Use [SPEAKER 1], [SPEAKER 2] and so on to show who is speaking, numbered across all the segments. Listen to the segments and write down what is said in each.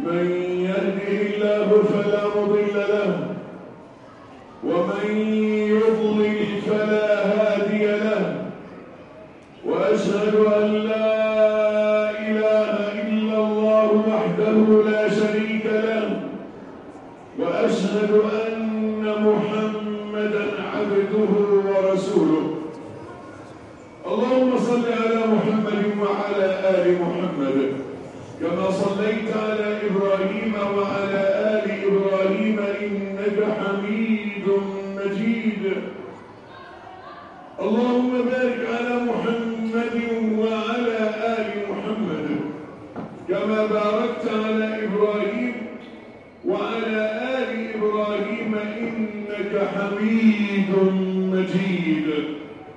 [SPEAKER 1] من يهده الله فلا مضل له ومن يضلل فلا هادي له، وأشهد أن لا إله إلا الله وحده لا شريك له، وأشهد أن محمدا عبده ورسوله. اللهم صل على محمد وعلى آل محمد كما صليت على إبراهيم وعلى آل إبراهيم إنك حميد مجيد. اللهم بارك على محمد وعلى آل محمد كما باركت على إبراهيم وعلى آل إبراهيم إنك حميد مجيد.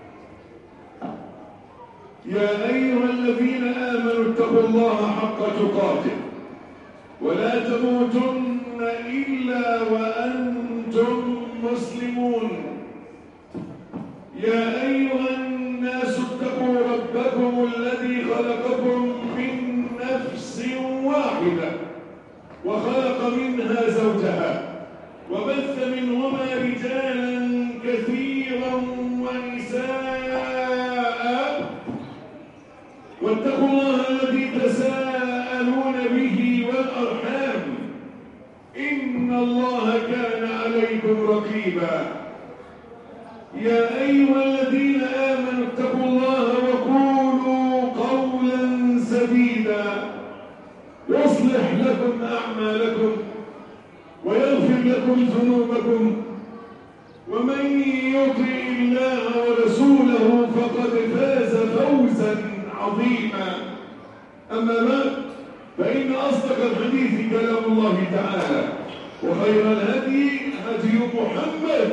[SPEAKER 1] يا أيها الذين آمنوا اتقوا الله حق تقاته ولا تموتن إلا وأنتم مسلمون. يا أيها الناس اتقوا ربكم الذي خلقكم من نفس واحدة وخلق منها زوجها وبث منهما رجالا كثيرا ونساء، واتقوا الله الذي تساءلون به والأرحام إن الله كان عليكم رقيبا. يا أيها الذين آمنوا اتقوا الله وقولوا قولا سديدا يصلح لكم أعمالكم ويغفر لكم ذنوبكم، ومن يطع الله ورسوله فقد فاز فوزا عظيما. أما بعد، فإن أصدق الحديث كلام الله تعالى، وخير الهدي هدي محمد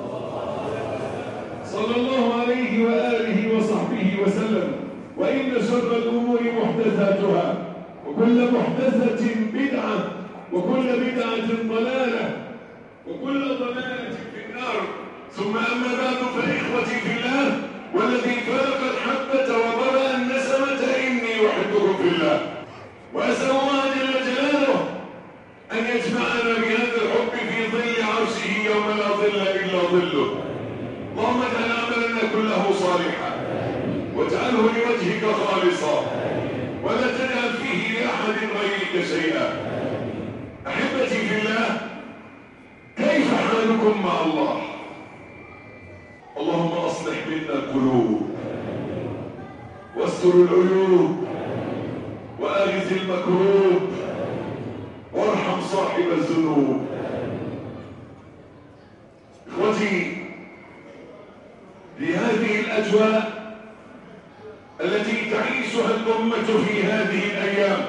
[SPEAKER 1] صلى الله عليه وآله وصحبه وسلم، وإن شر الأمور محدثاتها، وكل محدثة بدعة، وكل بدعة ضلالة، وكل ضلالة في النار. ثم أما بعد، فإخوتي في الله والذي فلق الحبة وبرأ النسمة إني أحبكم في الله، وأسأل الله جل جلاله أن يجمعنا بهذا الحب في ظل عرشه يوم لا ظل إلا ظله. اللهم اجعل عملنا كله صالحا واجعله لوجهك خالصا ولا تجعل فيه لأحد غيرك شيئا. أحبتي في الله، كيف حالكم مع الله؟ اللهم أصلح منا القلوب واستر العيوب وأغث المكروب وارحم صاحب الذنوب. إخوتي، لهذه الأجواء التي تعيشها الأمة في هذه الأيام،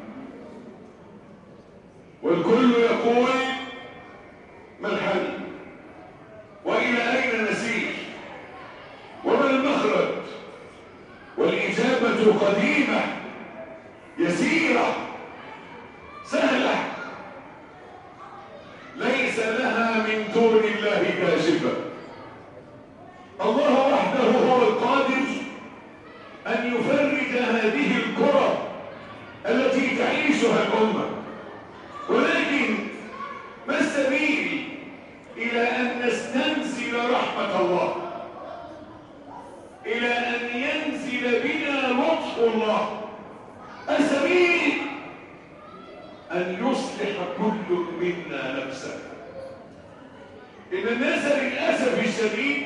[SPEAKER 1] والكل يقول ما الحل؟ وإلى أين نسير؟ وما المخرج؟ والإجابة قديمة يسيرة سهلة ليس لها من دون الله كاشفة. الله وحده هو القادر أن يفرج هذه الكرة التي تعيشها الأمة، ولكن ما السبيل إلى أن نستنزل رحمة الله، إلى أن ينزل بنا لطف الله؟ السبيل أن يصلح كل منا نفسه. إن الناس للأسف الشديد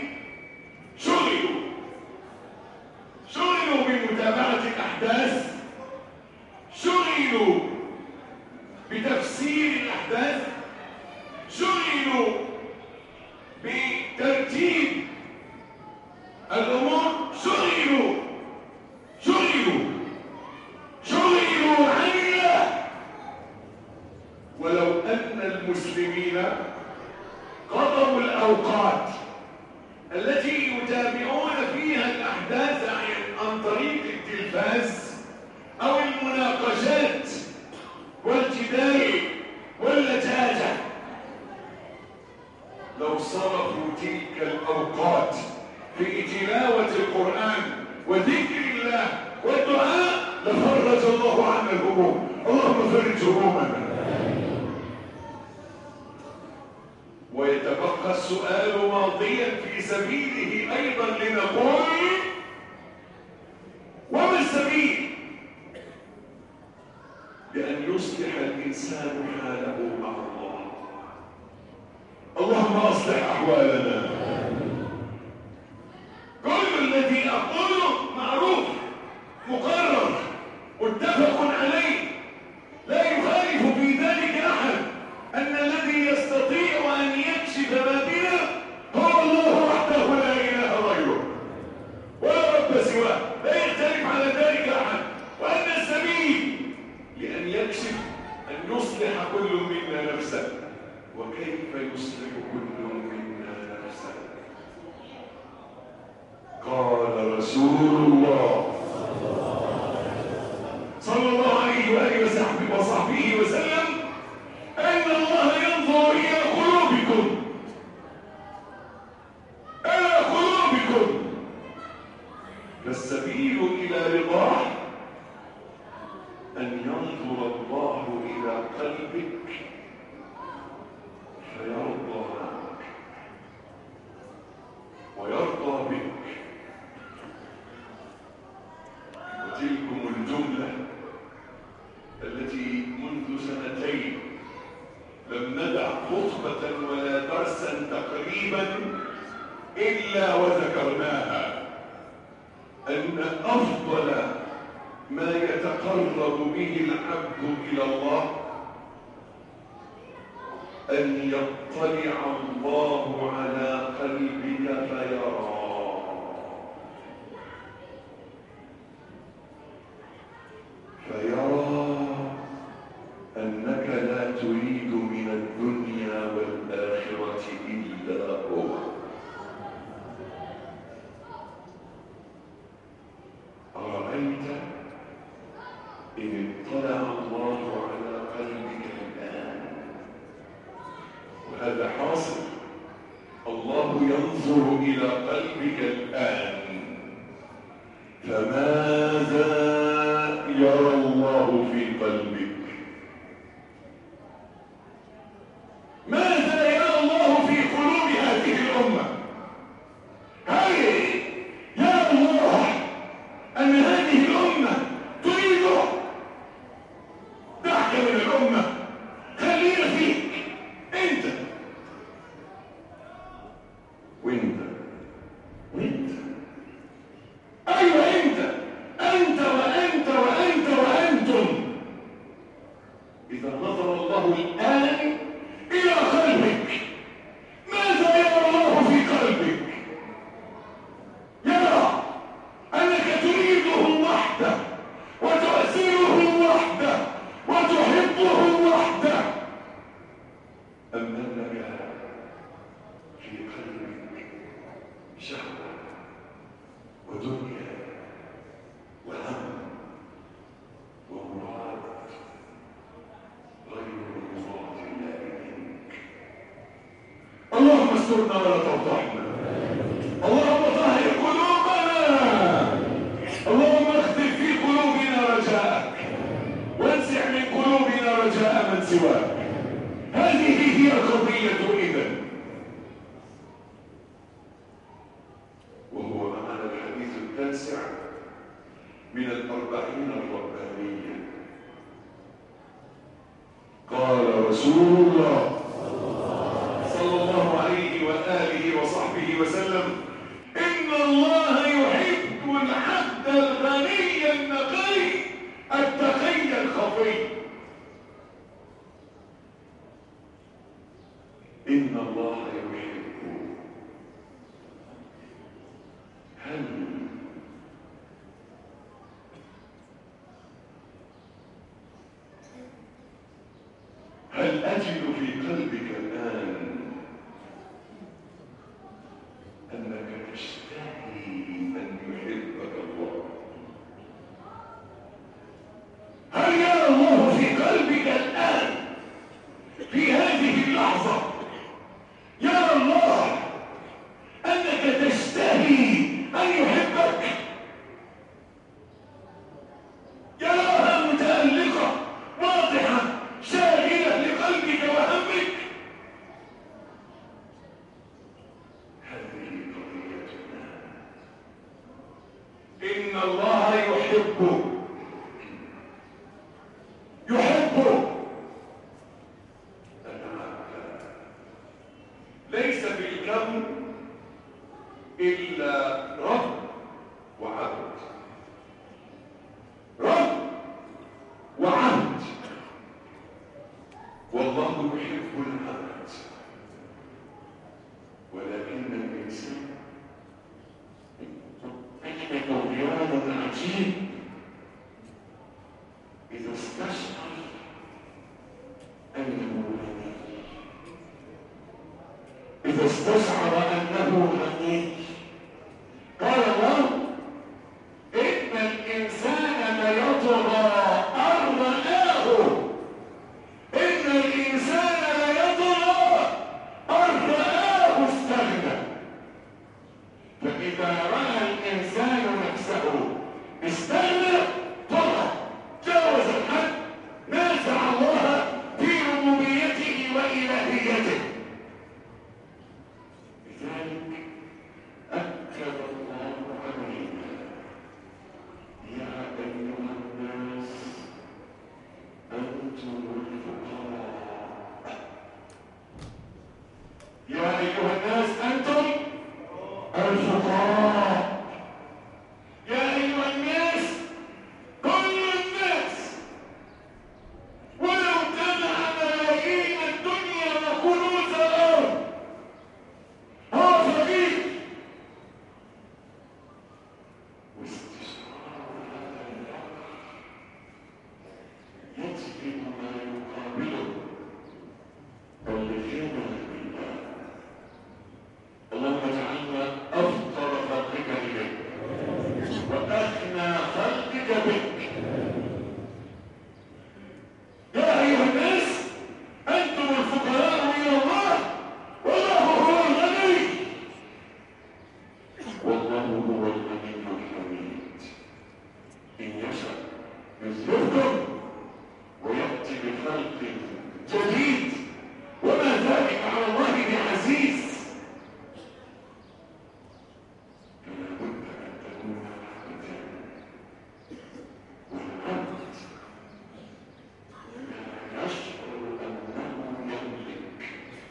[SPEAKER 1] شغلوا بمتابعة الأحداث، شغلوا بتفسير الأحداث، شغلوا بترتيب الأمور، شغلوا عن الله. ولو أن المسلمين قضوا الأوقات التي يتابعون فيها الأحداث عن طريق التلفاز أو المناقشات والجدال واللجاجة، لو صرفوا تلك الأوقات في تلاوة القرآن وذكر الله والدعاء لفرج الله عنا الهموم. اللهم فرج همومنا، والسؤال ماضيا في سبيله أيضا لنقول وما السبيل بأن يصلح الإنسان حاله مع الله؟ اللهم أصلح أحوالنا. كل الذي أقوله معروف مقرر متفق عليه، لا يخالف في ذلك أحد، أن الذي يستطيع أن يكشف ما بنا هو الله وحده لا إله غيره ولا رب سواه، لا يختلف على ذلك أحد. وأن السبيل لأن يكشف أن يصلح كل منا نفسه. وكيف يصلح كل منا نفسه؟ قال رسول الله صلى الله عليه وآله وصحبه وسلم: أن الله ينظر إلى قلوبكم، إلى قلوبكم. فالسبيل إلى رضاه أن ينظر الله إلى قلبك فيرضى عنك ويرضى بك. وتلكم الجملة التي منذ سنتين لم ندع خطبة ولا درسا تقريبا إلا وذكرناها، أن أفضل ما يتقرب به العبد إلى الله أن يطلع الله على قلبك فيرى أنك لا تريد من الدنيا والآخرة إلا هو. أرأيت إن اطلع الله على قلبك الآن، وهذا حاصل، الله ينظر إلى قلبك الآن، فماذا يرى الله في قلبك؟ ماذا يرى الله في قلوب هذه الأمة؟ هل يرى الله أن هذه الأمة تريده؟ دعك من الأمة، خلينا فيك أنت وأنت وأنت. أيوة أنت وأنت وأنت وأنتم. إذا نظر الله الآن إلى قلبك، ماذا يرى الله في قلبك؟ يرى أنك تريده وحده وتؤثره وحده وتحبه وحده، أم أنك في قلبك شهوة ودنيا وهم ومراد غير مراد الله منك؟ اللهم استرنا ولا تفضحنا، اللهم طهر قلوبنا، اللهم اختم في قلوبنا رجاءك وانزع من قلوبنا رجاء من سواك. هذه هي القضية إذن. وهو معنا الحديث التاسع من الأربعين الربانية. قال رسول الله صلى الله عليه وآله وصحبه وسلم: إن الله يحب العبد الغني النقي التقي الخفي. إن الله يحب. هل أجد في قلبك الآن أنك تشتهي أن يحبك الله؟ هل يرى الله في قلبك الآن في هذه اللحظة، يرى الله أنك تشتهي أن يحبك؟ يراها متألقة واضحة شاغلة لقلبك وهمك؟ الله يحبه ليس في الكون إلا رب وعبد، رب وعبد، والله يحب العبد، ولكن الإنسان طغيان عجيب إذا استشعر أنه إذا استشعر أنه غني. قال الله: إن الإنسان ليطغى أن رآه، إن الإنسان ليطغى أن رآه استغنى. فإذا رأى الإنسان نفسه استغنى طغى، جاوز الحد، نازع الله في ربوبيته وإلهيته. لذلك أكد الله علينا: يا أيها الناس أنتم الفقراء، يا أيها الناس أنتم الفقراء، يا أيها الناس، كل الناس ولو جمع ملايين الدنيا وكنوز الأرض هو فقير. واستشعار هذا الأمر يجلب ما يقابله الغنى بالله. اللهم اجعلنا أفقر خلقك إليك وأغنى خلقك بك. يا أيها الناس أنتم الفقراء إلى الله والله هو الغني، والله هو الغني الحميد. إن يشاء يذهبكم ويأتي بخلق جديد وما ذلك على الله بعزيز. فلا بد أن تكون عبدا، والعبد لا يشعر أنه يملك.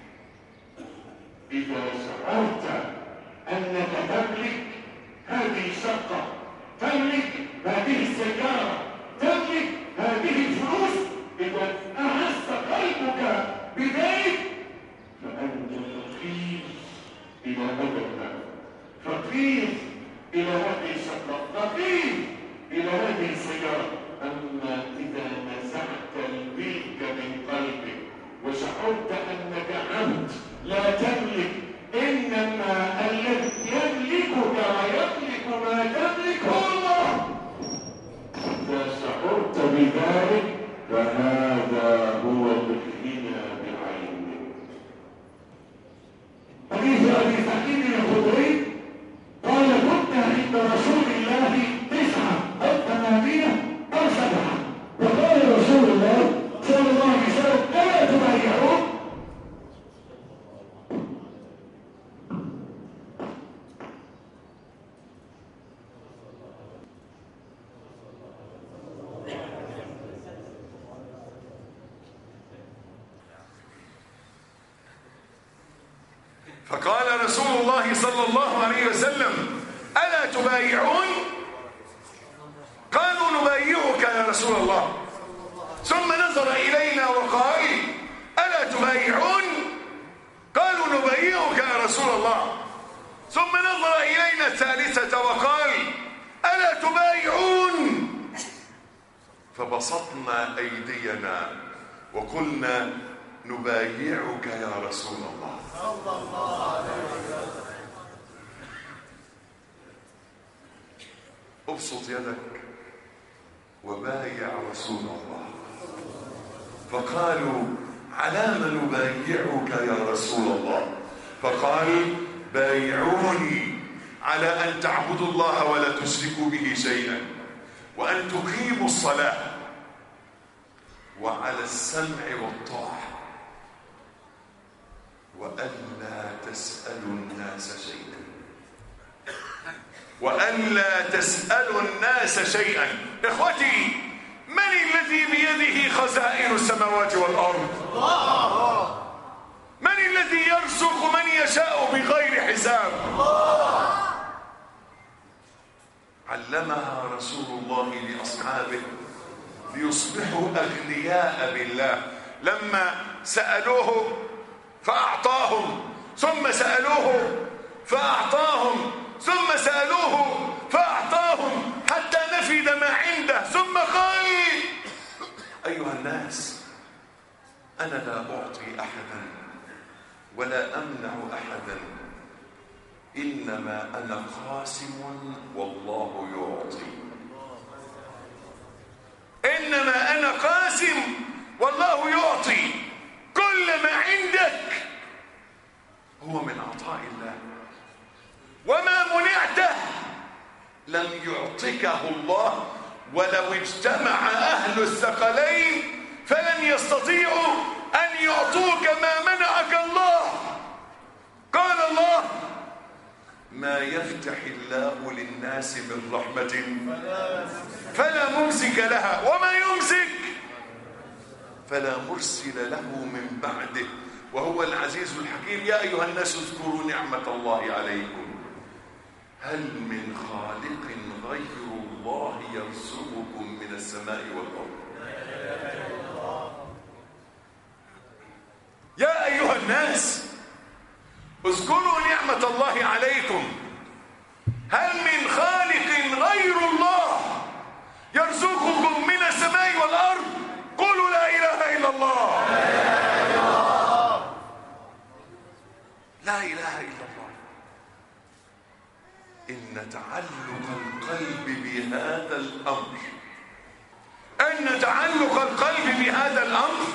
[SPEAKER 1] إذا شعرت أنك تملك هذه الشقة، تملك هذه السيارة، تملك هذه الفلوس، إذا أحس قلبك بذلك فأنت فقير إلى هذا المال، فقير إلى هذه الشقة، فقير إلى هذه السيارة. أما إذا نزعت الملك من قلبك وشعرت أنك عبد لا تملك، إنما الذي يملكك ويملك ما تملك هو الله. إذا شعرت بذلك فهذا هو الغنى بعينه. حديث أبي سعيد الخدري قال: كنا عند رسول الله 9 أو 8 أو 7، فقال رسول الله صلى الله عليه وسلم: ألا تبايعون؟
[SPEAKER 2] فقال رسول الله صلى الله عليه وسلم: ألا تبايعون؟ قالوا: نبايعك يا رسول الله. ثم نظر إلينا وقال: ألا تبايعون؟ قالوا: نبايعك يا رسول الله. ثم نظر إلينا الثالثة وقال: ألا تبايعون؟ فبسطنا أيدينا وقلنا: نبايعك يا رسول الله. ابسط يدك وبايع رسول الله. فقالوا: على ما نبايعك يا رسول الله؟ فقال: بايعوني على أن تعبدوا الله ولا تشركوا به شيئا، وأن تقيموا الصلاة، وعلى السمع والطاعة، وألا تسألوا الناس شيئا. وألا تسألوا الناس شيئا. إخوتي، من الذي بيده خزائن السماوات والأرض؟ من الذي يرزق من يشاء بغير حساب؟ علمها رسول الله لأصحابه ليصبحوا أغنياء بالله. لما سألوه فأعطاهم، ثم سألوه فأعطاهم، ثم سألوه فأعطاهم، حتى نفد ما عنده، ثم قال: أيها الناس، أنا لا أعطي أحدا ولا أمنع أحدا، إنما أنا قاسم والله يعطي. إنما أنا قاسم والله يعطي. كل ما عندك هو من عطاء الله، وما منعته لم يعطكه الله. ولو اجتمع أهل الثقلين فلن يستطيعوا أن يعطوك ما منعك الله. قال الله: ما يفتح الله للناس من رحمة فلا ممسك لها، وما يمسك فلا مرسل له من بعده، وهو العزيز الحكيم. يا أيها الناس اذكروا نعمة الله عليكم، هل من خالق غير الله يرزقكم من السماء والأرض؟ يا أيها الناس اذكروا نعمة الله عليكم، هل من خالق غير الله يرزقكم من السماء والأرض؟ قولوا لا إله إلا الله. لا إله إلا الله. إن تعلق القلب بهذا الأمر، أن تعلق القلب بهذا الأمر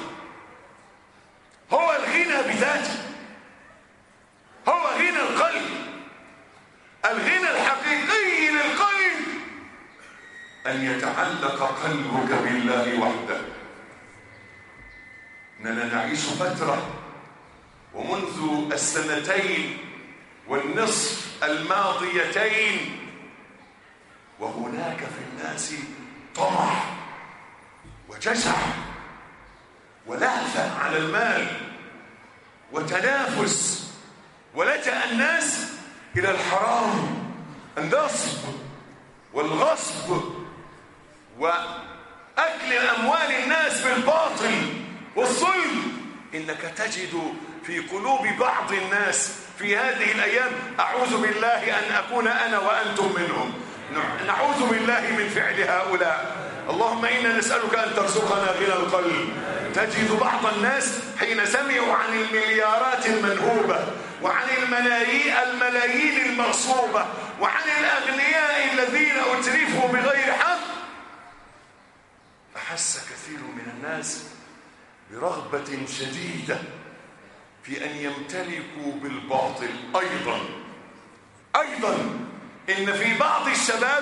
[SPEAKER 2] هو الغنى بذاته، هو غنى القلب. الغنى الحقيقي للقلب أن يتعلق قلبك بالله وحده. إننا نعيش فترة، ومنذ السنتين والنصف الماضيتين وهناك في الناس طمع وجشع ولهفة على المال وتنافس، ولجأ الناس إلى الحرام، النصب والغصب وأكل أموال الناس بالباطل والظلم. إنك تجد في قلوب بعض الناس في هذه الأيام، أعوذ بالله أن أكون أنا وأنتم منهم، نعوذ بالله من فعل هؤلاء. اللهم إنا نسألك أن ترزقنا غنى القلب. تجد بعض الناس حين سمعوا عن المليارات المنهوبة وعن الملايين المغصوبة وعن الأغنياء الذين أترفوا بغير حق، أحس كثير من الناس برغبة شديدة في أن يمتلكوا بالباطل. أيضا إن في بعض الشباب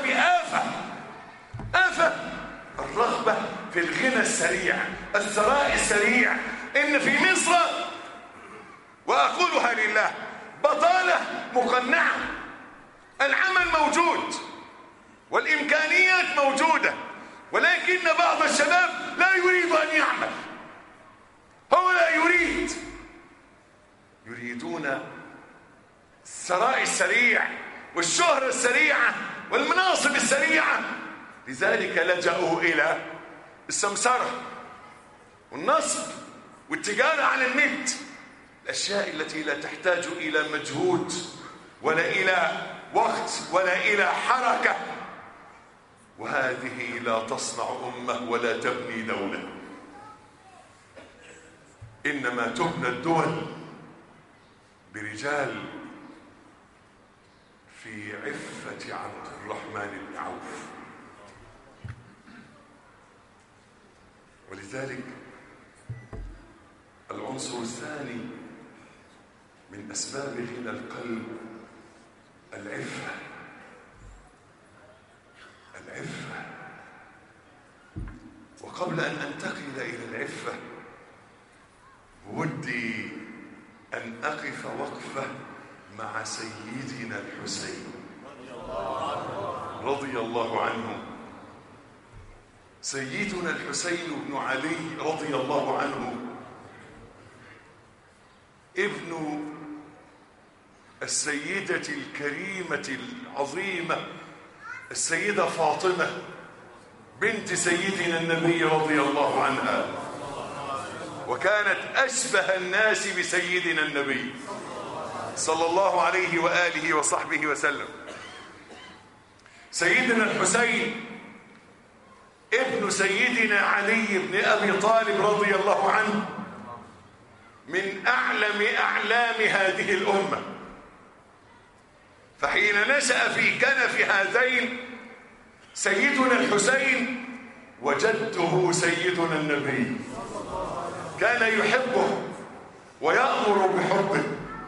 [SPEAKER 2] آفة الرغبة في الغنى السريع، الثراء السريع. إن في مصر، وأقولها لله، بطالة مقنعة. العمل موجود والإمكانيات موجودة، ولكن بعض الشباب لا يريد أن يعمل. هو لا يريدون الثراء السريع والشهرة السريعة والمناصب السريعة. لذلك لجأوا إلى السمسرة والنصب والتجارة على النت، الأشياء التي لا تحتاج إلى مجهود ولا إلى وقت ولا إلى حركة، وهذه لا تصنع أمة ولا تبني دولة. إنما تبنى الدول برجال في عفة عبد الرحمن بن عوف. ولذلك العنصر الثاني من أسباب غنى القلب العفة. وقبل أن أنتقل إلى العفة ودي أن أقف وقفة مع سيدنا الحسين رضي الله عنه. سيدنا الحسين بن علي رضي الله عنه ابن السيدة الكريمة العظيمة السيدة فاطمة بنت سيدنا النبي رضي الله عنها، وكانت أشبه الناس بسيدنا النبي صلى الله عليه وآله وصحبه وسلم. سيدنا الحسين ابن سيدنا علي بن أبي طالب رضي الله عنه من أعلام هذه الأمة، فحين نشأ في كنف هذين سيدنا الحسين وجده سيدنا النبي كان يحبه ويأمر بحبه.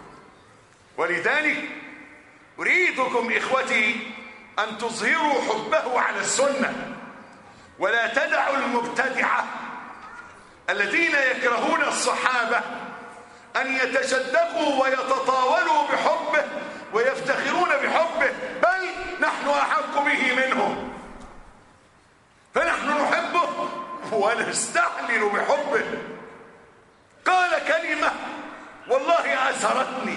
[SPEAKER 2] ولذلك أريدكم إخوتي أن تظهروا حبه على السنة، ولا تدعوا المبتدعة الذين يكرهون الصحابة أن يتشدقوا ويتطاولوا بحبه ويفتخرون بحبه، بل نحن أحق به منهم، فنحن نحبه ونستعلن بحبه. قال كلمة والله أسرتني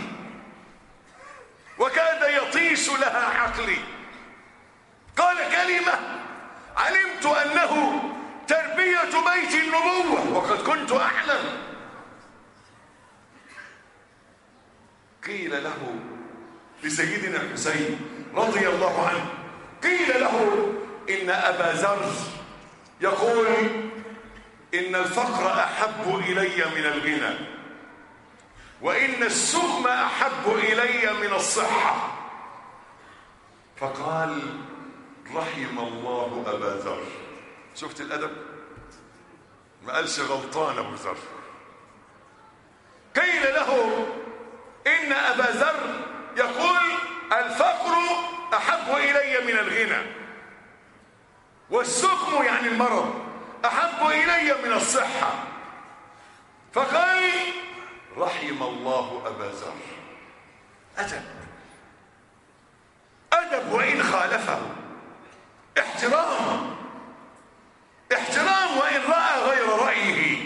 [SPEAKER 2] وكاد يطيش لها عقلي، قال كلمة علمت أنه تربية بيت النبوة وقد كنت أعلم. قيل له لسيدنا الحسين رضي الله عنه، قيل له إن أبا ذر يقول إن الفقر أحب إلي من الغنى، وإن السقم أحب إلي من الصحة. فقال رحم الله أبا ذر. شفت الأدب؟ ما قالش غلطان أبو ذر. قيل له إن أبا ذر يقول الفقر أحب إلي من الغنى، والسقم يعني المرض أحب إلي من الصحة. فقال رحم الله أبا ذر. أدب وإن خالفه، احترام وإن رأى غير رأيه.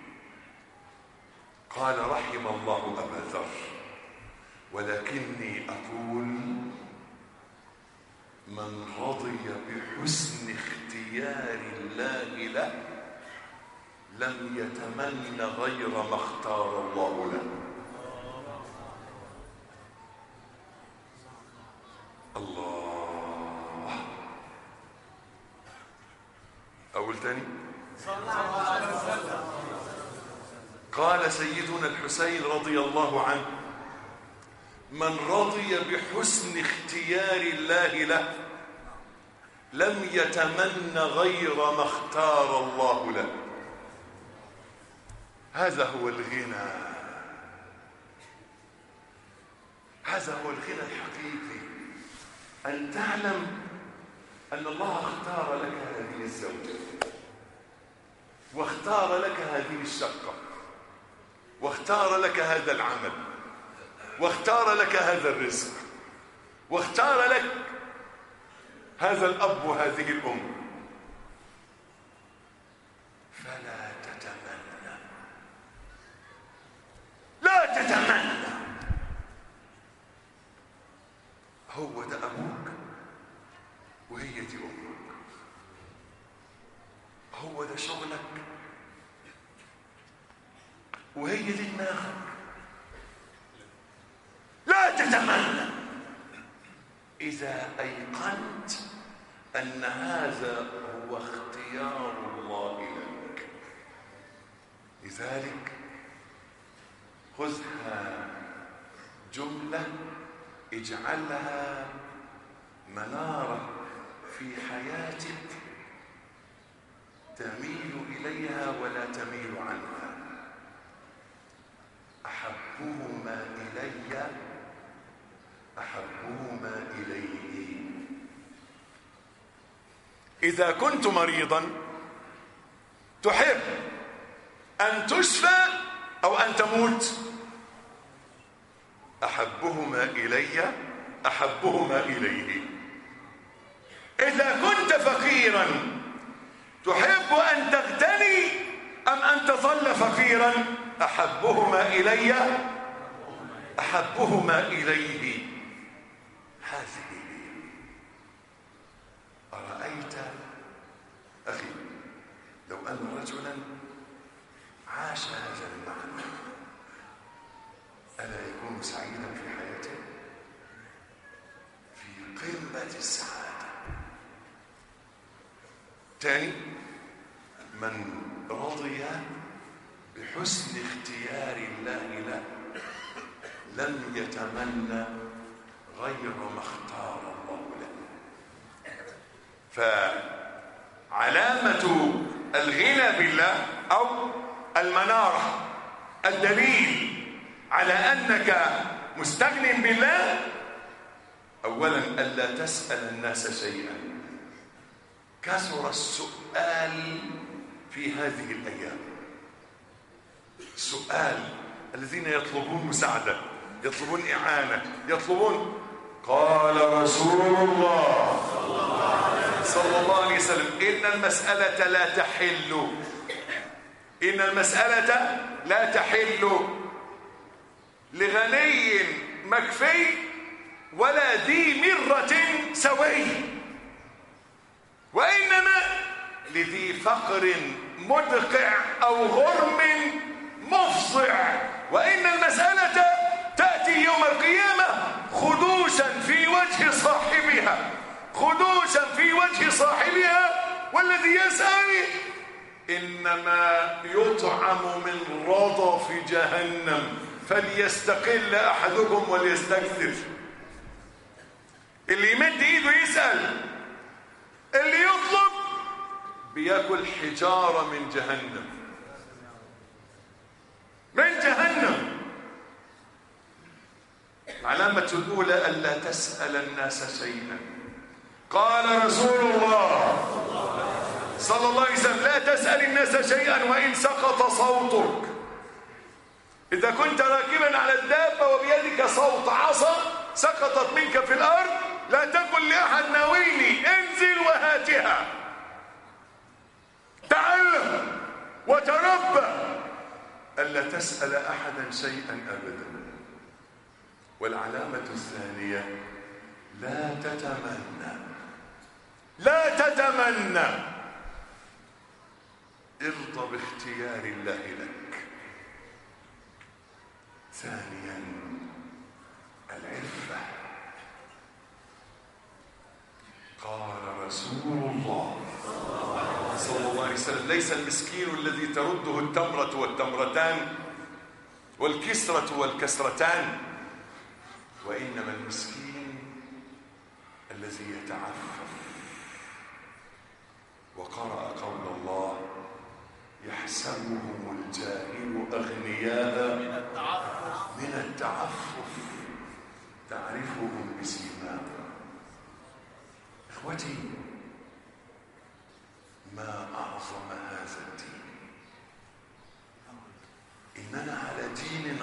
[SPEAKER 2] قال رحم الله أبا ذر، ولكني أقول من رضي بحسن اختيار الله له لم يتمنى غير ما اختار الله له. الله. أقول تاني. قال سيدنا الحسين رضي الله عنه من رضي بحسن اختيار الله له لم يتمنى غير ما اختار الله له. هذا هو الغنى، هذا هو الغنى الحقيقي، أن تعلم أن الله اختار لك هذه الزوجة، واختار لك هذه الشقة، واختار لك هذا العمل، واختار لك هذا الرزق، واختار لك هذا الأب وهذه الأم. فلا تتمنى، لا تتمنى. هو ده أبوك وهي دي أمك، هو ده شغلك وهي دي دماغك. لا تتمنى إذا أيقنت أن هذا هو اختيار الله لك. لذلك خذها جملة اجعلها منارة في حياتك تميل إليها ولا تميل عنها. أحبهما إلي أحبهما إليه. إذا كنت مريضا تحب أن تشفى أو أن تموت، أحبهما إلي أحبهما إليه. إذا كنت فقيرا تحب أن تغتني أم أن تظل فقيرا؟ أحبهما إلي أحبهما إليه. هذه هي. أرأيت أخي لو أن رجلا عاش هذا المعنى ألا يكون سعيدا في حياته؟ في قمة السعادة. تاني، من رضي بحسن اختيار الله له لم يتمنى غير ما اختار الله له. فعلامة الغنى بالله أو المنارة، الدليل على أنك مستغن بالله، أولا ألا تسأل الناس شيئا. كثر السؤال في هذه الأيام، السؤال، الذين يطلبون مساعدة، يطلبون إعانة، يطلبون. قال رسول الله صلى الله عليه وسلم إن المسألة لا تحل، إن المسألة لا تحل لغني مكفي ولا ذي مرة سوي، وإنما لذي فقر مدقع أو غرم مفصع. وإن المسألة تأتي يوم القيامة خدوشا في وجه صاحبها، خدوشا في وجه صاحبها، والذي يسأل إنما يطعم من رضف جهنم فليستقل أحدكم وليستكثر. اللي يمد إيده يسأل، اللي يطلب بياكل حجارة من جهنم، من جهنم. العلامة الأولى ألا تسأل الناس شيئا. قال رسول الله صلى الله عليه وسلم لا تسأل الناس شيئا وإن سقط صوتك. إذا كنت راكبا على الدابة وبيدك صوت عصا سقطت منك في الأرض، لا تقل لأحد ناويني، انزل وهاتها. تعلم وتربى ألا تسأل أحدا شيئا أبدا. والعلامة الثانية لا تتمنى، لا تتمنى، ارضى باختيار الله لك. ثانيا العفة. قال رسول الله صلى الله عليه وسلم ليس المسكين الذي ترده التمرة والتمرتان والكسرة والكسرتان، وإنما المسكين الذي يتعفف. وقرأ قول الله يحسبهم الجاهل أغنياء من التعفف تعرفهم بسيماهم. إخوتي، ما أعظم هذا الدين. إننا على دين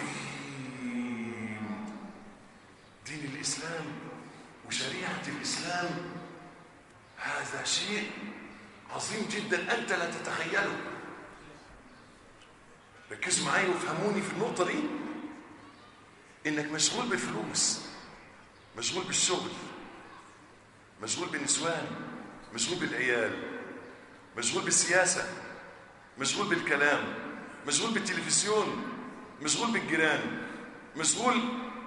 [SPEAKER 2] عظيم، دين الإسلام وشريعة الإسلام. هذا شيء عظيم جدا أنت لا تتخيله. ركزوا معايا وفهموني في النقطة دي. إنك مشغول بالفلوس، مشغول بالشغل، مشغول بالنسوان، مشغول بالعيال، مشغول بالسياسة، مشغول بالكلام، مشغول بالتلفزيون، مشغول بالجيران، مشغول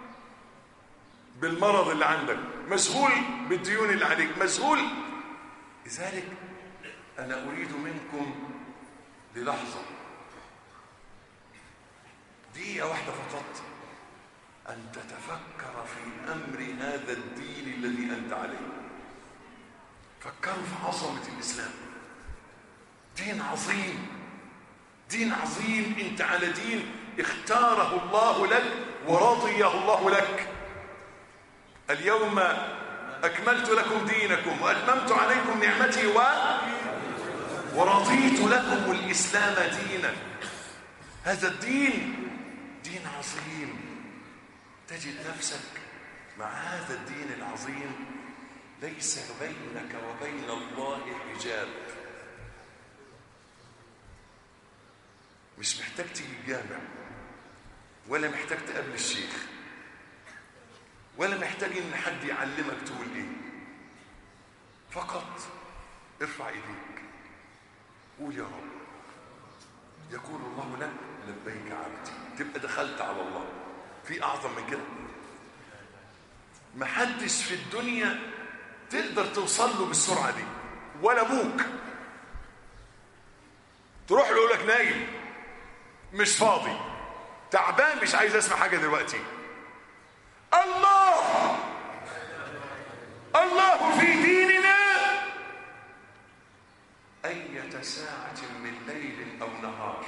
[SPEAKER 2] بالمرض اللي عندك، مشغول بالديون اللي عليك، مشغول. لذلك أنا أريد منكم للحظة، دقيقة واحدة فقط، أن تتفكر في أمر هذا الدين الذي أنت عليه. فكروا في عظمة الإسلام. دين عظيم، دين عظيم. أنت على دين اختاره الله لك ورضيه الله لك. اليوم أكملت لكم دينكم وأتممت عليكم نعمتي ورضيت لكم الإسلام دينا. هذا الدين دين عظيم. تجد نفسك مع هذا الدين العظيم ليس بينك وبين الله حجاب. مش محتاج تيجي الجامع، ولا محتاج تقابل الشيخ، ولا محتاج ان حد يعلمك تقول ايه. فقط ارفع ايديك، قول يا رب. يقول الله لك لبيك عبدي، تبقى دخلت على الله. في اعظم من كده؟ محدش في الدنيا تقدر توصل له بالسرعه دي، ولا ابوك تروح له يقول لك نايم، مش فاضي، تعبان، مش عايز اسمع حاجه دلوقتي. الله في ديننا أية ساعة من ليل أو نهار،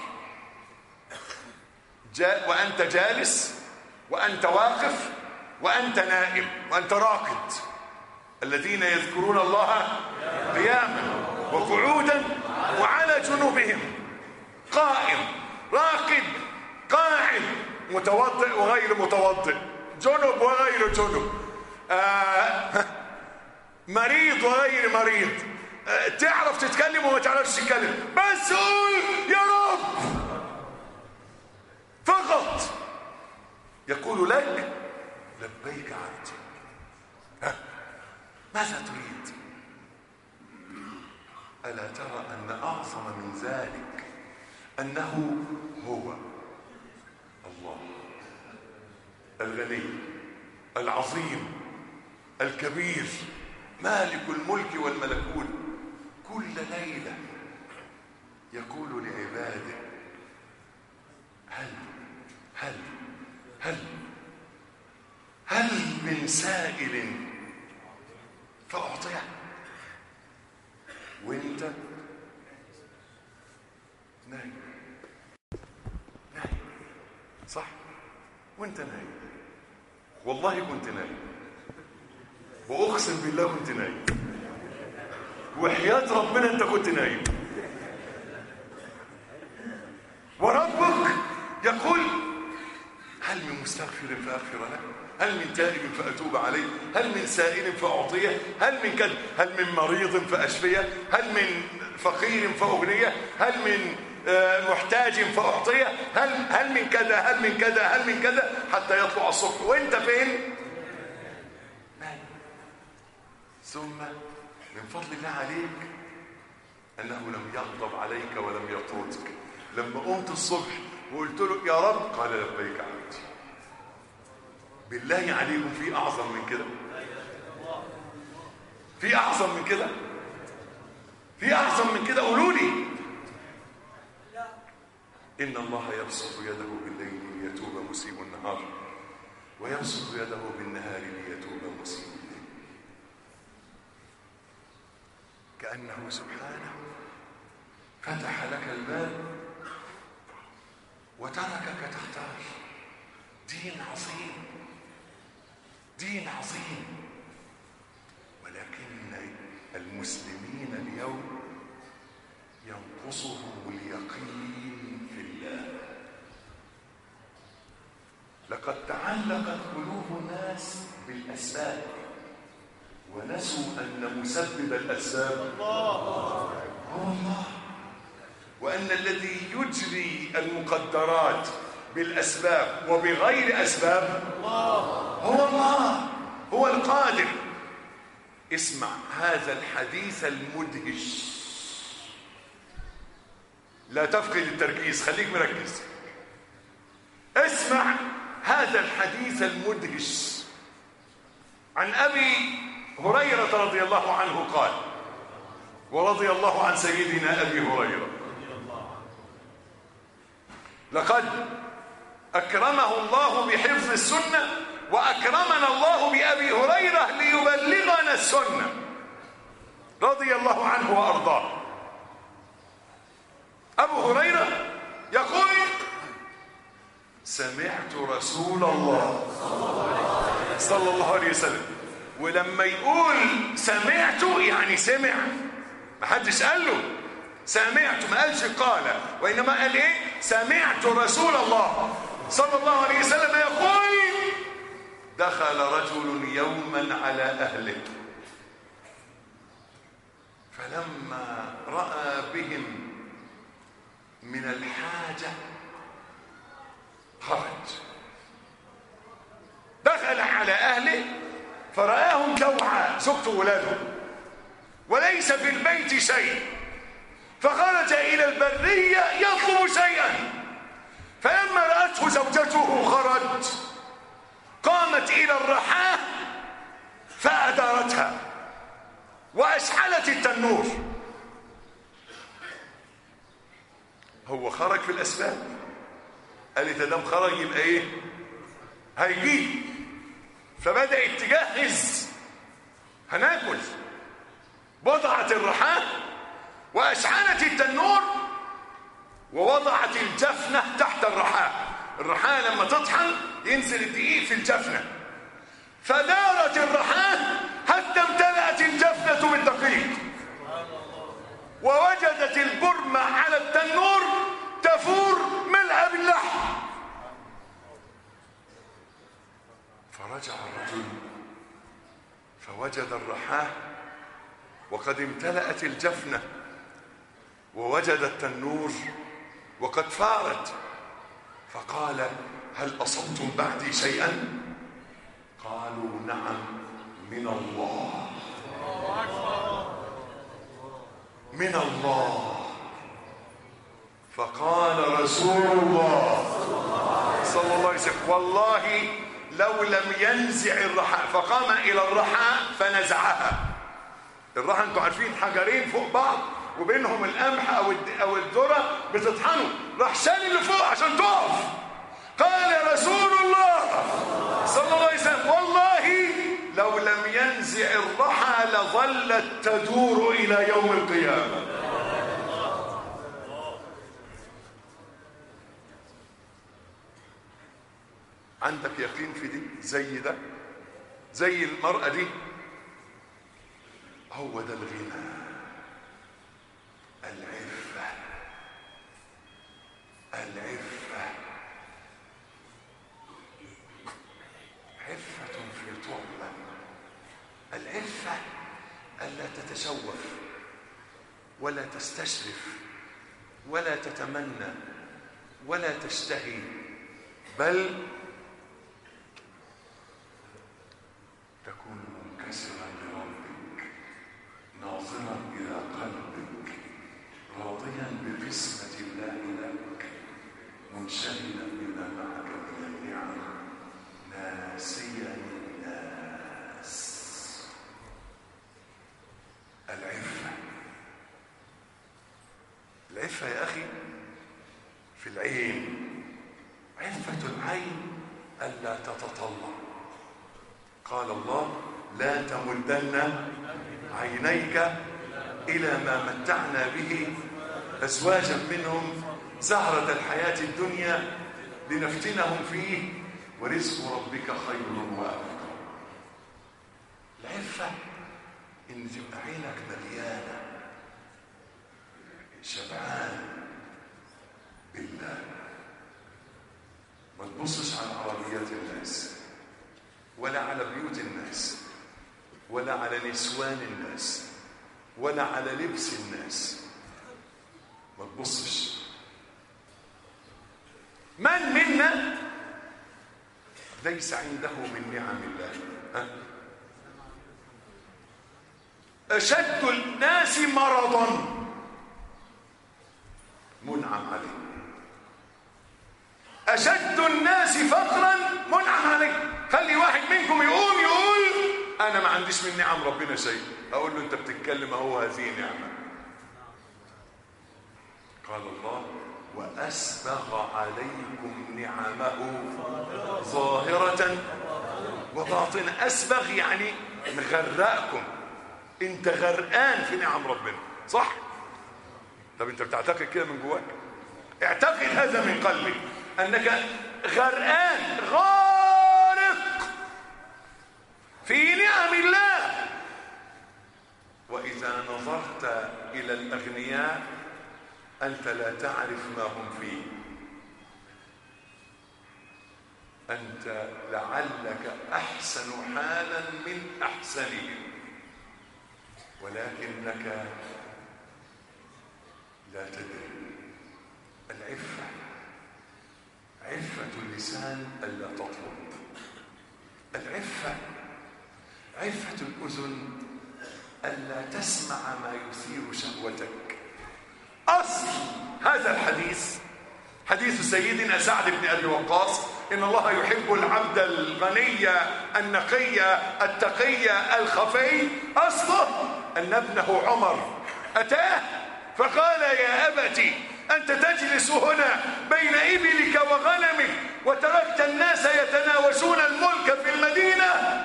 [SPEAKER 2] وأنت جالس، وأنت واقف، وأنت نائم، وأنت راقد. الذين يذكرون الله قياما وقعودا وعلى جنوبهم، قائم، راقد، قاعد، متوضئ وغير متوضئ، جنب وغير جنب، مريض وغير مريض، تعرف تتكلم وما تعرفش تتكلم، بس قول يا رب فقط. يقول لك لبيك عبدي. ماذا تريد؟ ألا ترى أن أعظم من ذلك أنه هو الله الغني العظيم الكبير مالك الملك والملكوت. كل ليلة يقول لعباده هل من سائل فأعطيه، وانت نايم صح، وانت نايم. والله كنت نايم، واقسم بالله كنت نايم، وحياة ربنا انت كنت نايم. وربك يقول هل من مستغفر فأغفر له، هل من تائب فأتوب عليه، هل من سائل فأعطيه، هل من كذا، هل من مريض فأشفيه، هل من فقير فأغنيه، هل من محتاج فأعطيه، هل من كذا، هل من كذا، هل من كذا، حتى يطلع الصبح وانت فين؟ ثم من فضل الله عليك أنه لم يغضب عليك ولم يطردك. لما قمت الصبح وقلت له يا رب قال لبيك عبدي. بالله عليكم في أعظم من كده؟ في أعظم من كده؟ في أعظم من كده؟ قولوا لي. إن الله يبسط يده بالليل ليتوب مسيء النهار، ويبسط يده بالنهار ليتوب مسيء الليل. كأنه سبحانه فتح لك الباب وتركك تختار. دين عظيم، دين عظيم. ولكن المسلمين اليوم ينقصهم اليقين في الله. لقد تعلقت قلوب الناس بالأسباب ونسوا أن مسبب الأسباب هو الله، وأن الذي يجري المقدرات بالأسباب وبغير أسباب هو الله، هو القادر. اسمع هذا الحديث المدهش، لا تفقد التركيز، خليك مركز. اسمع هذا الحديث المدهش عن أبي هريرة رضي الله عنه قال، ورضي الله عن سيدنا أبي هريرة: لقد أكرمه الله بحفظ السنة، وأكرمنا الله بأبي هريرة ليبلغنا السنة رضي الله عنه وأرضاه. أبو هريرة يقول: سمعت رسول الله صلى الله عليه وسلم. ولما يقول سمعت يعني سمع، ما حدش قال له سمعت، ما قالش قال، وإنما قال إيه؟ سمعت رسول الله صلى الله عليه وسلم يقول: دخل رجل يوما على أهله فلما رأى بهم من الحاجة خرج، دخل على أهله فرآهم جوعى، زوجته وولاده، وليس في البيت شيء، فخرج إلى البرية يطلب شيئا، فلما رأته زوجته خرج قامت إلى الرحاه فأدارتها وأشعلت التنور. هو خرج في الأسباب، قالت دام خرج يبقى إيه؟ هيجيب. فبدأت تجهز، هناكل. وضعت الرحاه وأشعلت التنور ووضعت الجفنة تحت الرحاه. الرحاه لما تطحن ينزل الدقيق في الجفنة، فدارت الرحاه حتى امتلأت الجفنة بالدقيق، ووجدت البرمة على التنور تفور ملء باللحم. فرجع الرجل فوجد الرحاه وقد امتلأت الجفنة، ووجد التنور وقد فارت، فقال هل أصبتم بعدي شيئا؟ قالوا نعم من الله، من الله. فقال رسول الله صلى الله عليه وسلم والله لو لم ينزع الرحاء، فقام إلى الرحاء فنزعها. الرحاء انتوا عارفين حجرين فوق بعض وبينهم القمح او الذره بتطحنوا، راح شال اللي فوق عشان تقف. قال رسول الله صلى الله عليه وسلم والله لو لم ينزع الرحى لظلت تدور الى يوم القيامه. عندك يقين في دي؟ زي ده، زي المرأة دي. هو ده الغنى، العفة، العفة، عفة في طعمة. العفة ألا تتشوف ولا تستشرف ولا تتمنى ولا تشتهي، بل تكون منكسرا لربك، ناظرا إلى قلبك، راضيا بقسمة الله لك، منشغلا بما معك من النعم، ناسيا الناس. العفة، العفة يا أخي في العين. عفة العين ألا تتطلع. قال الله لا تمدن عينيك إلى ما متعنا به أزواجا منهم زهرة الحياة الدنيا لنفتنهم فيه ورزق ربك خير وأبقى. العفة إن تبقى عينك مليانة شبعان بالله، ما تبصش على عربيات الناس ولا على بيوت الناس ولا على نسوان الناس ولا على لبس الناس، ما تبصش. من منا ليس عنده من نعم الله؟ أشد الناس مرضا منعم عليه، أشد الناس فقرا منعم عليه. خلي واحد منكم يقوم يقول أنا ما عنديش من نعم ربنا شيء، أقول له أنت بتتكلم أهو هذه نعمة. قال الله وأسبغ عليكم نعمه ظاهرة وباطنة. أسبغ يعني مغرقكم، أنت غرقان في نعم ربنا، صح؟ طب أنت بتعتقد كده من جواك؟ اعتقد هذا من قلبك أنك غرقان غارق في نعم الله. وإذا نظرت إلى الأغنياء أنت لا تعرف ما هم فيه، أنت لعلك أحسن حالا من أحسنهم. ولكنك لا تدري. العفة، عفة اللسان ألا تطلب. العفة، عفة الأذن ألا تسمع ما يثير شهوتك. أصل هذا الحديث حديث سيدنا سعد بن أبي وقاص: إن الله يحب العبد الغني النقي التقي الخفي. أصله أن ابنه عمر أتاه فقال: يا أبت، أنت تجلس هنا بين إبلك وغنمك وتركت الناس يتناوشون الملك في المدينة.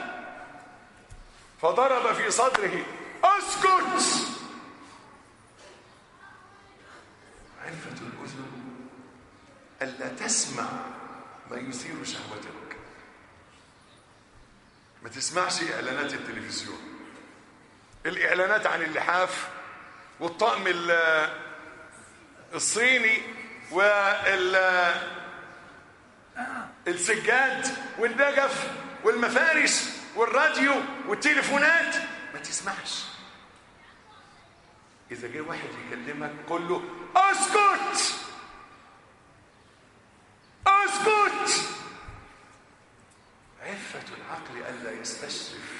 [SPEAKER 2] فضرب في صدره: اسكت. عفة الأذن ألا تسمع ما يثير شهوتك. ما تسمعش إعلانات التلفزيون، الإعلانات عن اللحاف والطقم الصيني والسجاد والنجف والمفارش والراديو والتليفونات. ما تسمعش. إذا جاء واحد يكلمك قل له: اسكت اسكت. عفة العقل ألا يستشرف.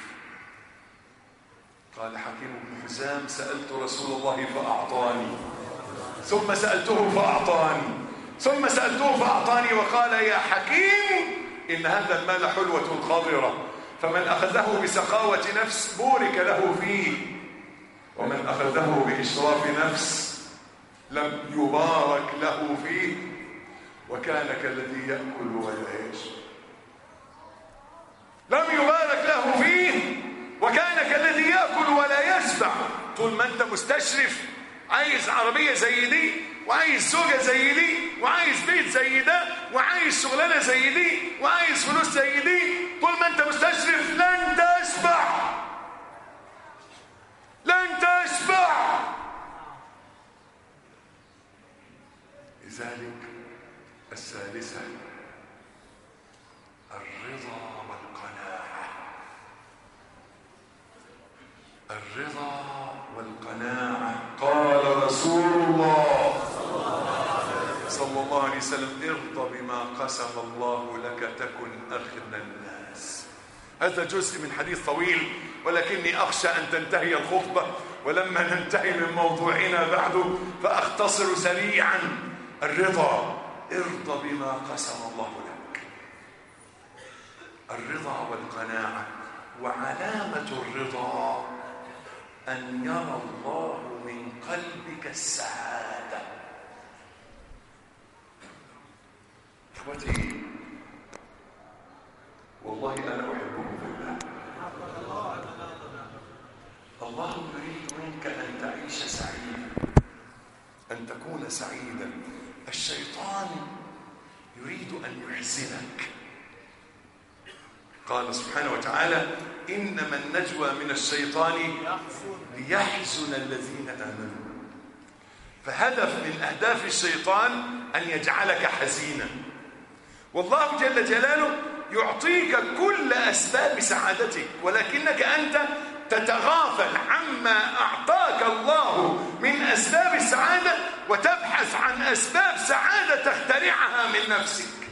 [SPEAKER 2] قال حكيم بن حزام: سألت رسول الله فأعطاني، ثم سألته فأعطاني، ثم سألته فأعطاني، وقال: يا حكيم، إن هذا المال حلوة خضرة، فمن أخذه بسخاوة نفس بورك له فيه، ومن أخذه بإشراف نفس لم يبارك له فيه، وكان كالذي يأكل ولا يشرب. لم يبارك له فيه وكان كالذي يأكل ولا يشبع. طول ما أنت مستشرف، عايز عربية زي دي، وعايز زوجة زي دي، وعايز بيت زي ده، وعايز شغلانة زي دي، وعايز فلوس زي دي، طول ما أنت مستشرف لن تشبع، لن تشبع. لذلك الثالثة الرضا والقناعة. الرضا والقناعة. قال رسول الله صلى الله عليه وسلم: ارضى بما قسم الله لك تكن أغنى الناس. هذا جزء من حديث طويل، ولكني أخشى أن تنتهي الخطبة ولما ننتهي من موضوعنا بعد فأختصر سريعا. الرضا، ارضى بما قسم الله لك. الرضا والقناعة. وعلامة الرضا أن يرى الله من قلبك السعادة. إخوتي، والله أنا أحبكم في الله. الله يريد منك أن تعيش سعيدا، أن تكون سعيدا. الشيطان يريد أن يحزنك. قال سبحانه وتعالى: إنما النجوى من الشيطان ليحزن الذين آمنوا. فهدف من أهداف الشيطان أن يجعلك حزينا. والله جل جلاله يعطيك كل أسباب سعادتك، ولكنك أنت تتغافل عما أعطاك الله من أسباب السعادة وتبحث عن أسباب سعادة تخترعها من نفسك.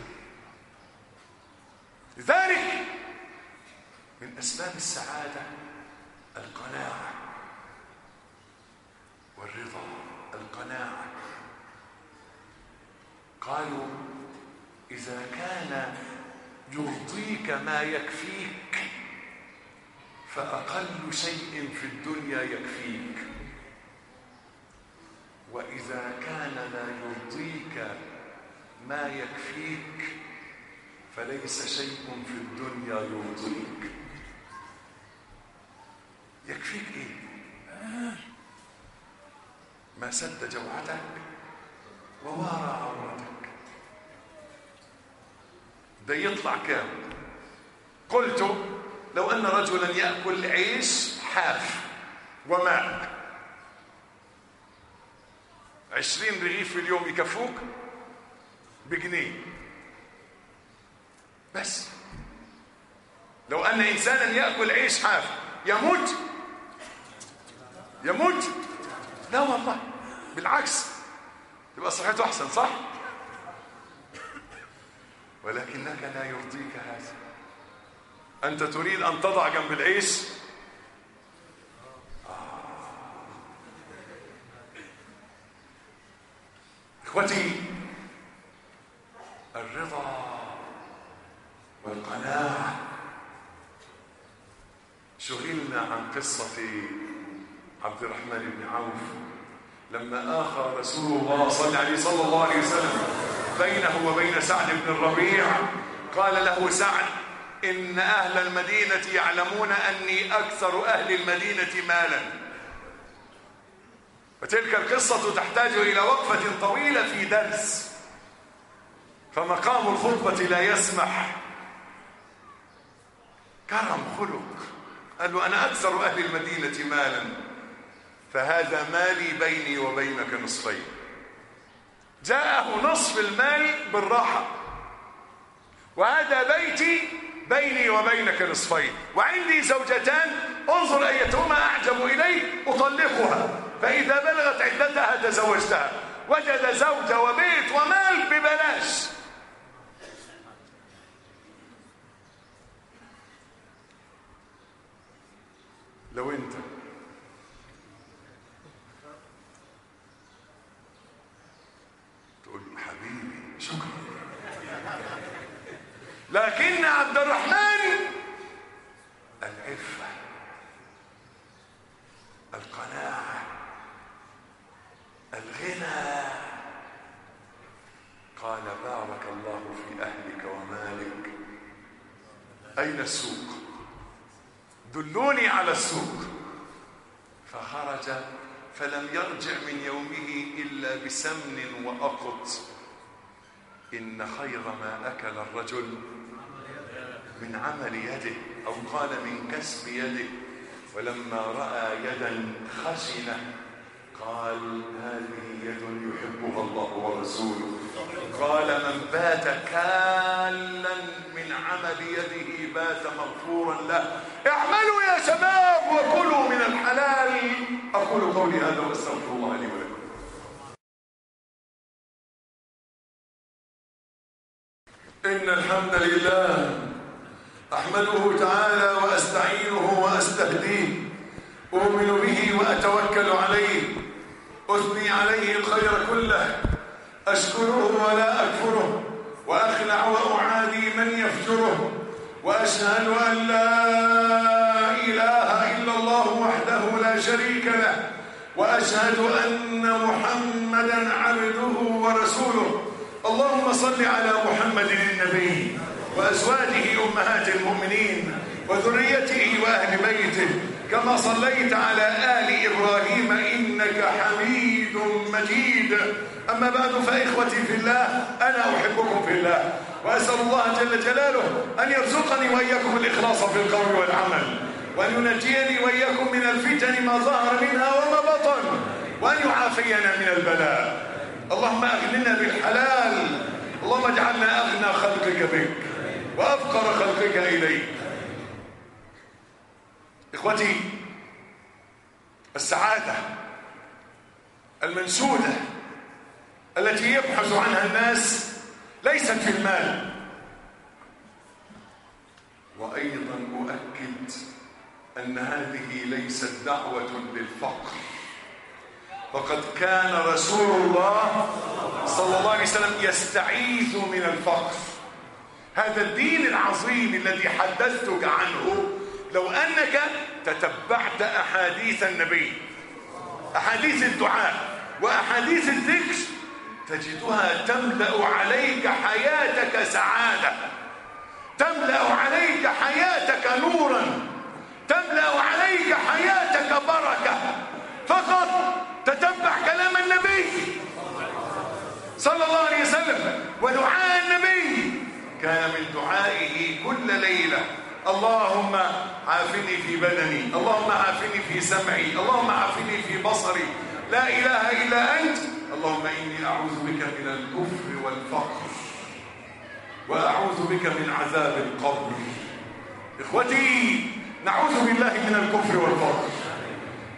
[SPEAKER 2] لذلك من أسباب السعادة القناعة والرضا. القناعة، قالوا: إذا كان يرضيك ما يكفيك فأقل شيء في الدنيا يكفيك، وإذا كان لا يرضيك ما يكفيك فليس شيء في الدنيا يرضيك. يكفيك إيه؟ ما سد جوعتك ووارى عورتك. ده يطلع كام؟ قلت: لو أن رجلا يأكل عيش حاف وماء 20 رغيف في اليوم يكفوك بجنيه بس. لو أن إنسانا يأكل عيش حاف يموت يموت؟ لا والله، بالعكس تبقى صحته احسن، صح؟ ولكنك لا يرضيك هذا. انت تريد ان تضع جنب العيش اخوتي، الرضا والقناعة. شغلنا عن قصة عبد الرحمن بن عوف لما آخى رسول الله صلى الله عليه وسلم بينه وبين سعد بن الربيع. قال له سعد: إن أهل المدينة يعلمون أني أكثر أهل المدينة مالا. وتلك القصة تحتاج إلى وقفة طويلة في درس، فمقام الخطبة لا يسمح. كرم خلق، قال له: أنا أكثر أهل المدينة مالا، فهذا مالي بيني وبينك نصفين. جاءه نصف المال بالراحة، وهذا بيتي بيني وبينك نصفين، وعندي زوجتان، انظر أيتهما أعجب إليك أطلقها، فإذا بلغت عدتها تزوجتها. وجد زوجة وبيت ومال ببلاش. لو انت تقول حبيبي شكرا، لكن عبد الرحمن العفة، القناعة، الغنى. قال: بارك الله في أهلك ومالك، أين السوق؟ دلوني على السوق. فخرج فلم يرجع من يومه إلا بسمن وأقط. إن خير ما أكل الرجل من عمل يده، أو قال من كسب يده. ولما رأى يدا خشنة قال: هذه يد يحبها الله ورسوله. قال: من بات كالا من عمل يده بات مغفورا له. اعملوا يا شباب وكلوا من الحلال. أقول قولي هذا واستغفر الله لي ولكم. إن الحمد لله أحمده تعالى وأستعينه وأستهديه، أؤمن به وأتوكل عليه، أثني عليه الخير كله، أشكره ولا أكفره، وأخلع وأعادي من يفجره، وأشهد أن لا إله إلا الله وحده لا شريك له، وأشهد أن محمدا عبده ورسوله. اللهم صل على محمد النبي وأزواجه أمهات المؤمنين وذريته وأهل بيته، كما صليت على آل إبراهيم إنك حميد مجيد. أما بعد، فإخوتي في الله، أنا أحبكم في الله، وأسأل الله جل جلاله أن يرزقني وإياكم الإخلاص في القول والعمل، وأن ينجيني وإياكم من الفتن ما ظهر منها وما بطن، وأن يعافينا من البلاء. اللهم أغننا بالحلال، اللهم اجعلنا أغنى خلقك بك وأفقر خلقك إليك. إخوتي، السعادة المنسودة التي يبحث عنها الناس ليست في المال. وأيضا أؤكد أن هذه ليست دعوة للفقر، فقد كان رسول الله صلى الله عليه وسلم يستعيذ من الفقر. هذا الدين العظيم الذي حدثتك عنه، لو أنك تتبعت أحاديث النبي، أحاديث الدعاء وأحاديث الذكر، تجدها تملأ عليك حياتك سعادة، تملأ عليك حياتك نورا، تملأ عليك حياتك بركة. فقط تتبع كلام النبي صلى الله عليه وسلم ودعاء النبي. كان من دعائه كل ليلة: اللهم عافني في بدني، اللهم عافني في سمعي، اللهم عافني في بصري، لا إله إلا أنت، اللهم إني أعوذ بك من الكفر والفقر، وأعوذ بك من عذاب القبر. إخوتي، نعوذ بالله من الكفر والفقر،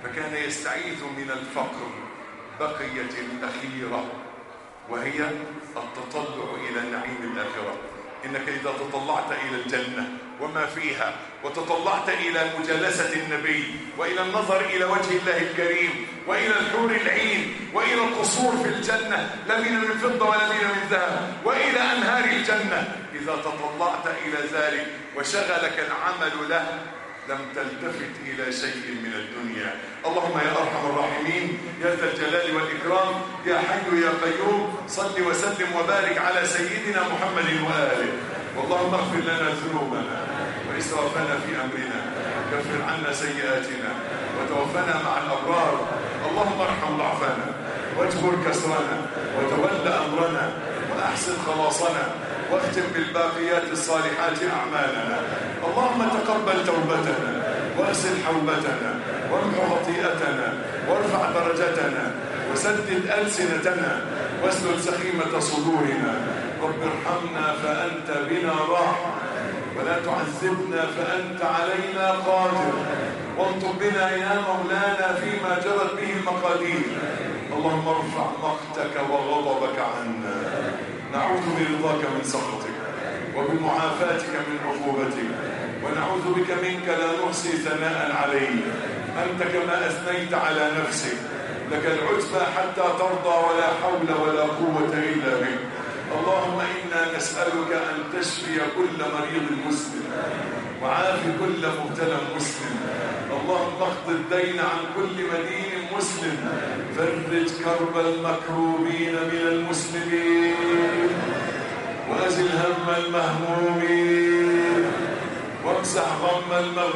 [SPEAKER 2] فكان يستعيذ من الفقر بقية الأخيرة، وهي التطلع إلى نعيم الآخرة. إنك إذا تطلعت إلى الجنة وما فيها، وتطلعت إلى مجالسة النبي، وإلى النظر إلى وجه الله الكريم، وإلى الحور العين، وإلى القصور في الجنة لا من فضة ولا من ذهب، وإلى أنهار الجنة، إذا تطلعت إلى ذلك وشغلك العمل له لم تلتفت إلى شيء من الدنيا. اللهم يا أرحم الراحمين يا ذا الجلال والإكرام يا حي يا قيوم، صل وسلم وبارك على سيدنا محمد وآله. واللهم اغفر لنا ذنوبنا وإسرافنا في أمرنا، كفر عنا سيئاتنا، وتوفنا مع الأبرار. اللهم ارحم ضعفنا واجبر كسرنا وتول أمرنا وأحسن خلاصنا، واختم بالباقيات الصالحات أعمالنا. اللهم تقبل توبتنا واغسل حوبتنا وامحو خطيئتنا وارفع درجتنا وسدد ألسنتنا واسلل سخيمة صدورنا. رب ارحمنا فأنت بنا راحم، ولا تعذبنا فأنت علينا قادر، وانطر بنا يا مولانا فيما جرت به المقادير. اللهم ارفع مقتك وغضبك عنا، نعوذ برضاك من سخطك وبمعافاتك من عقوبتك، ونعوذ بك منك لا نحصي ثناء عليك، أنت كما أثنيت على نفسك، لك العتبى حتى ترضى، ولا حول ولا قوة إلا بك. اللهم إنا نسألك أن تشفي كل مريض مسلم، وعافي كل مبتلى مسلم. اللهم اقض الدين عن كل مدين مسلم، فرج كرب المكروبين من المسلمين، وأزل هم المهمومين، وامسح غم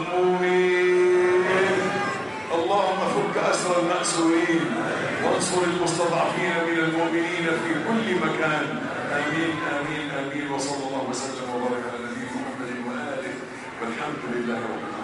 [SPEAKER 2] المغمومين. اللهم فك أسر المأسورين، وانصر المستضعفين من المؤمنين في كل مكان. آمين آمين آمين. وصلى الله وسلم وبارك على نبينا محمد وآله، والحمد لله رب العالمين.